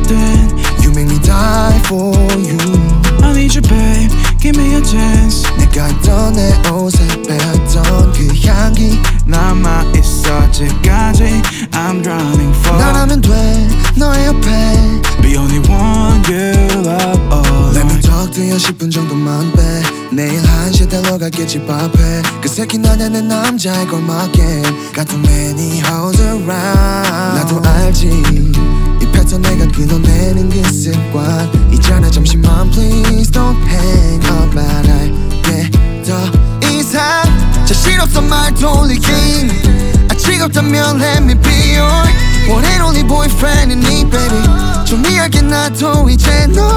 된 You make me die for you. I need you babe, give me a chance. 내가 입던 내 옷에 빼었던 그 향기 남아있어 지금까지 I'm drowning for 나라면 돼 너의 옆에 Be only one you love all Let me talk to you 10분 정도만 빼 내일 1시에 달려갈게 집 앞에 그 새끼 나냐 내 남자의 걸 맞게 Got too many hoes around 나도 알지 이 패턴 내가 끊어내는 그 습관 있잖아 잠시만 please don't hang up 말할게 더 이상 자신 없어 말 돌리긴 아직 없다면 let me be your one and only boyfriend and me baby 좀 이야기 나도 이제 너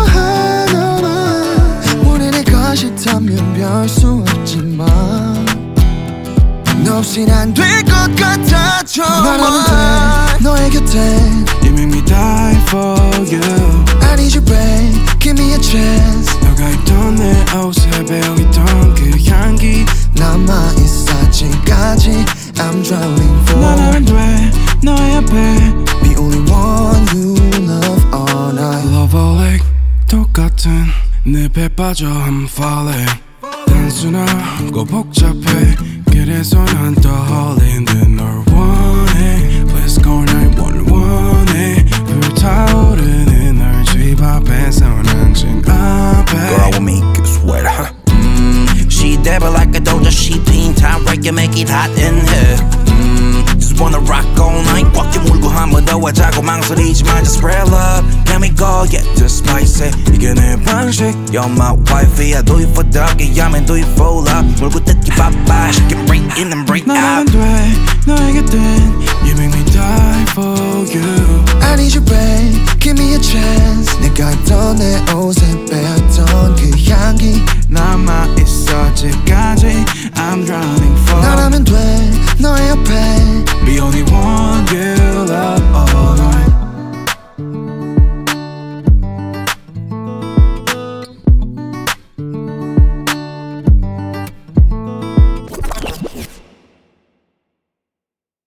하나만 원해 내가 싫다면 별 수 없지만 너 없인 안 될 것 같아 말하면 정말 너의 곁에 You make me die for you I need you babe give me a chance 너가 입던 내 옷에 배어있던 그 향기 남아있어 아직까지 I'm drowning for 나라면 돼 너의 옆에 Be only one you love all night Love all like 똑같은 늪에 빠져 I'm falling 단순하고 복잡해 그래서 난 떠올린 듯널 원해 Please call 911에 불타오르는 널 집 앞에서 난 진 앞에 Girl, I will make you sweat, huh? She devil like a doja, she pin time break you make it hot in here. Just wanna rock all night. 꽉 물고 한번 더 하자고 망설이지만 just spread love. Let me go, yeah, just spicy. 이게 내 방식. You're my wifey. I do it for doggy, I mean do it for love. 물고 뜯기 바빠. She can break in and break out. 나라면 돼 너에게 된 You make me die for